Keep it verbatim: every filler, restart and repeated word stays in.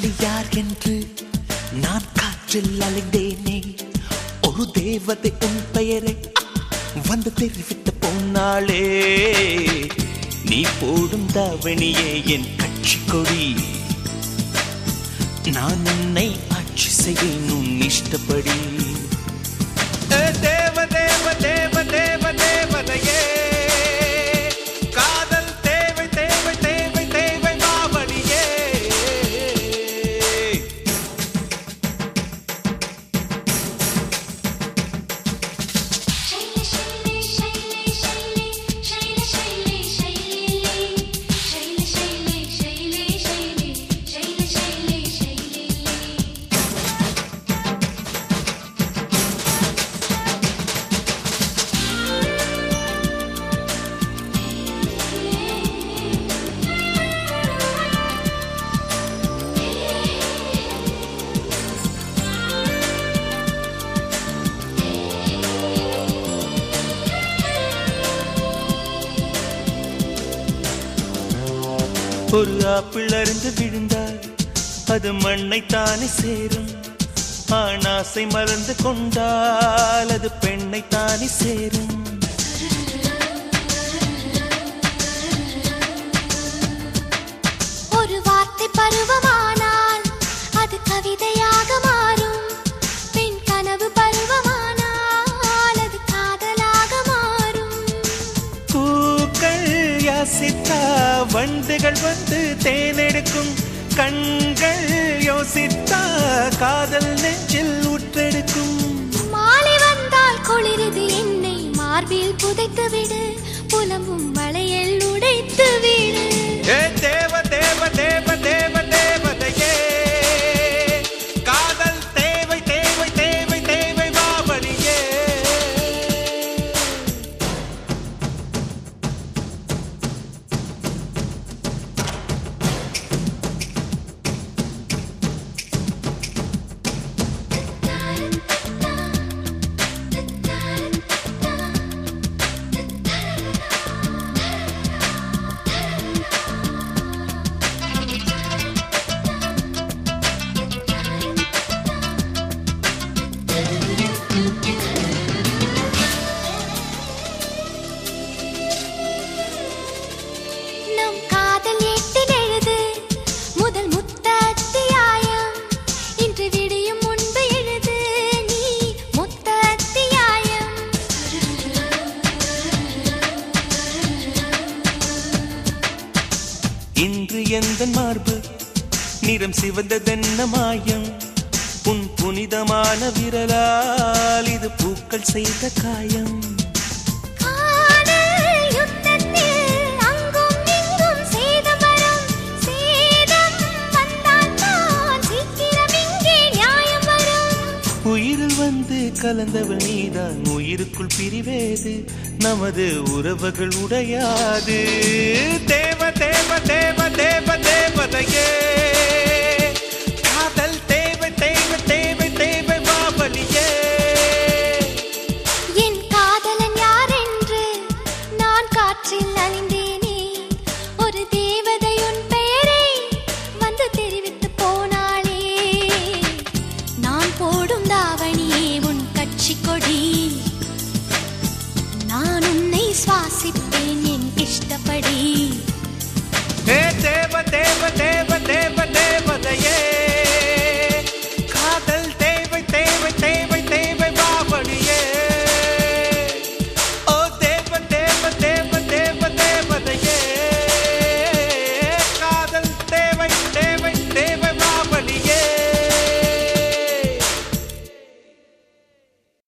காதலி யார் என்று நான் காற்றில் அலைந்தேனே, ஒரு தேவதை உன் பெயரை வந்து தெரிவித்த பொன்னாளே. நீ போடும் தாவணியே என் கட்சி கொடி, நான் உன்னை ஆட்சி செய்யணும் இஷ்டப்படி. தேவ தேவ தேவ தேவ தேவதையே, காதல் தேவை தேவை தேவை தேவை மாமணியே. ஒரு ஆப்பிள் அறிந்து விழுந்தால் அது மண்ணைத்தானே சேரும், ஆணாசை மறந்து கொண்டால் அது பெண்ணைத்தானே சேரும். ஒரு வார்த்தை பருவமானால் அது கவிதையாக மாறும், பெண் கனவு பருவமானால் அது காதலாக மாறும். பூக்கள் யாசித்தா வண்டுகள் வந்து தேனெடுக்கும், கண்கள் யோசித்தா காதல் நெஞ்சில் ஊற்றெடுக்கும். மாலை வந்தால் குளிருது என்னை மார்பில் புதைத்து விடு, புலம்பும் வளையல் உடைத்து விடு. தேவ தேவ தேவ தேவ தேவதையே, காதல் தேவை தேவை தேவை தேவை மாமணியே. இன்று எந்த மார்பு நிறம் சிவந்ததென்ன மாயம், உன் புனிதமான விரலால் இது பூக்கள் செய்த காயம். உயிரில் வந்து கலந்தவள் நீதான், உயிருக்குள் பிரிவேது நமது உறவுகள் உடையாது.